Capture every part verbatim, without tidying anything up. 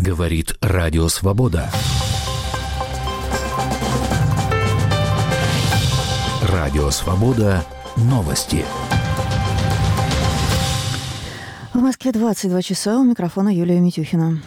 Говорит Радио Свобода. Радио Свобода. Новости. В Москве двадцать два часа. У микрофона Юлия Митюхина.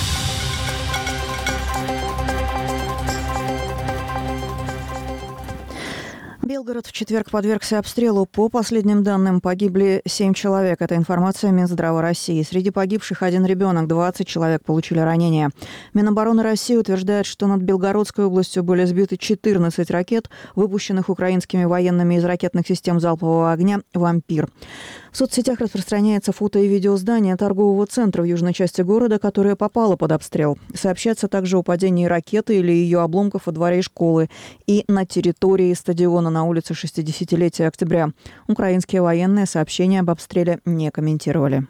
Белгород в четверг подвергся обстрелу. По последним данным, погибли семь человек. Это информация Минздрава России. Среди погибших один ребенок, двадцать человек получили ранения. Минобороны России утверждает, что над Белгородской областью были сбиты четырнадцать ракет, выпущенных украинскими военными из ракетных систем залпового огня «Вампир». В соцсетях распространяется фото и видео здания торгового центра в южной части города, которое попало под обстрел. Сообщается также о падении ракеты или ее обломков во дворе школы и на территории стадиона на улице шестидесятилетия октября. Украинские военные сообщения об обстреле не комментировали.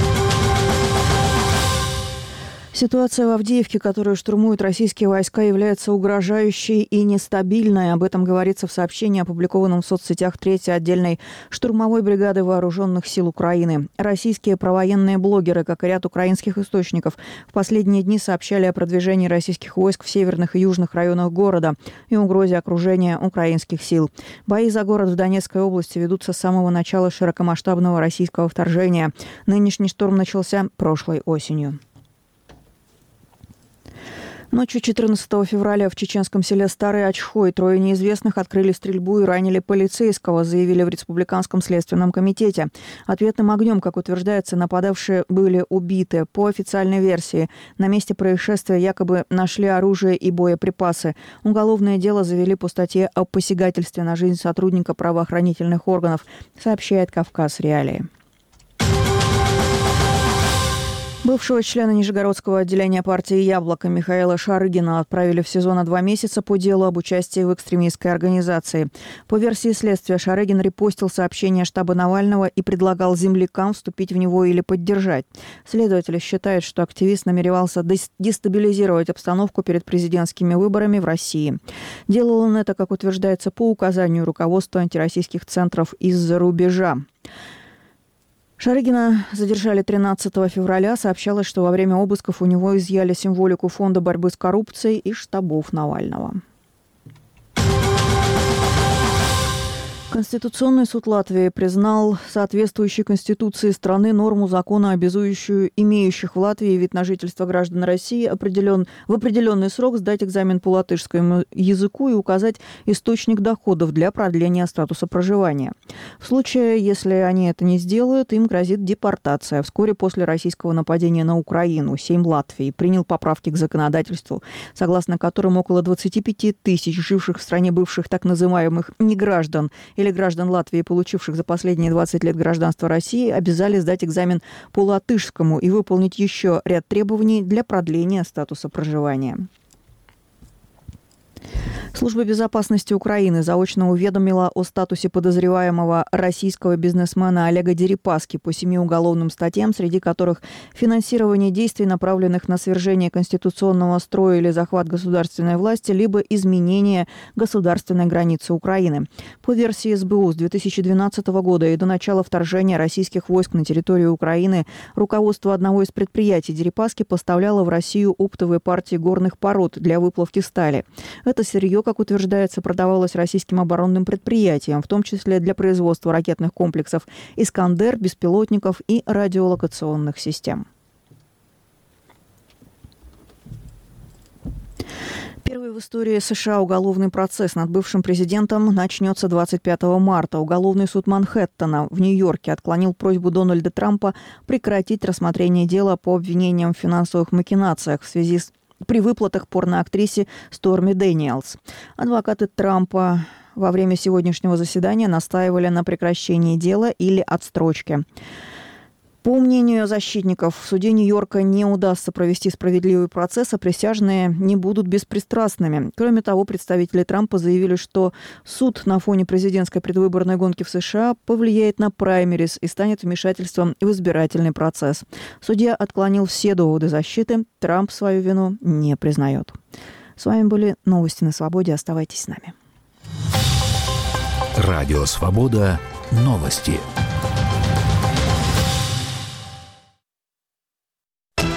Ситуация в Авдеевке, которую штурмуют российские войска, является угрожающей и нестабильной. Об этом говорится в сообщении, опубликованном в соцсетях третьей отдельной штурмовой бригады вооруженных сил Украины. Российские провоенные блогеры, как и ряд украинских источников, в последние дни сообщали о продвижении российских войск в северных и южных районах города и угрозе окружения украинских сил. Бои за город в Донецкой области ведутся с самого начала широкомасштабного российского вторжения. Нынешний штурм начался прошлой осенью. Ночью четырнадцатого февраля в чеченском селе Старый Ачхой трое неизвестных открыли стрельбу и ранили полицейского, заявили в Республиканском следственном комитете. Ответным огнем, как утверждается, нападавшие были убиты. По официальной версии, на месте происшествия якобы нашли оружие и боеприпасы. Уголовное дело завели по статье о посягательстве на жизнь сотрудника правоохранительных органов, сообщает «Кавказ Реалии». Бывшего члена Нижегородского отделения партии «Яблоко» Михаила Шарыгина отправили в СИЗО на два месяца по делу об участии в экстремистской организации. По версии следствия, Шарыгин репостил сообщение штаба Навального и предлагал землякам вступить в него или поддержать. Следователи считают, что активист намеревался дестабилизировать обстановку перед президентскими выборами в России. Делал он это, как утверждается, по указанию руководства антироссийских центров из-за рубежа. Шарыгина задержали тринадцатого февраля. Сообщалось, что во время обысков у него изъяли символику Фонда борьбы с коррупцией и штабов Навального. Конституционный суд Латвии признал соответствующей Конституции страны норму закона, обязующую имеющих в Латвии вид на жительство граждан России определен, в определенный срок сдать экзамен по латышскому языку и указать источник доходов для продления статуса проживания. В случае, если они это не сделают, им грозит депортация. Вскоре после российского нападения на Украину Сейм Латвии принял поправки к законодательству, согласно которым около двадцати пяти тысяч живших в стране бывших так называемых неграждан или граждан Латвии, получивших за последние двадцать лет гражданство России, обязали сдать экзамен по латышскому и выполнить еще ряд требований для продления статуса проживания. Служба безопасности Украины заочно уведомила о статусе подозреваемого российского бизнесмена Олега Дерипаски по семи уголовным статьям, среди которых финансирование действий, направленных на свержение конституционного строя или захват государственной власти, либо изменение государственной границы Украины. По версии эс бэ у, с две тысячи двенадцатого года и до начала вторжения российских войск на территорию Украины руководство одного из предприятий Дерипаски поставляло в Россию оптовые партии горных пород для выплавки стали. Это сырье, как утверждается, продавалось российским оборонным предприятиям, в том числе для производства ракетных комплексов «Искандер», беспилотников и радиолокационных систем. Первый в истории США уголовный процесс над бывшим президентом начнется двадцать пятого марта. Уголовный суд Манхэттена в Нью-Йорке отклонил просьбу Дональда Трампа прекратить рассмотрение дела по обвинениям в финансовых махинациях в связи с при выплатах порноактрисе Сторми Дэниелс. Адвокаты Трампа во время сегодняшнего заседания настаивали на прекращении дела или отстрочке. По мнению защитников, в суде Нью-Йорка не удастся провести справедливый процесс, а присяжные не будут беспристрастными. Кроме того, представители Трампа заявили, что суд на фоне президентской предвыборной гонки в США повлияет на праймерис и станет вмешательством в избирательный процесс. Судья отклонил все доводы защиты. Трамп свою вину не признает. С вами были новости на Свободе. Оставайтесь с нами. Радио Свобода. Новости.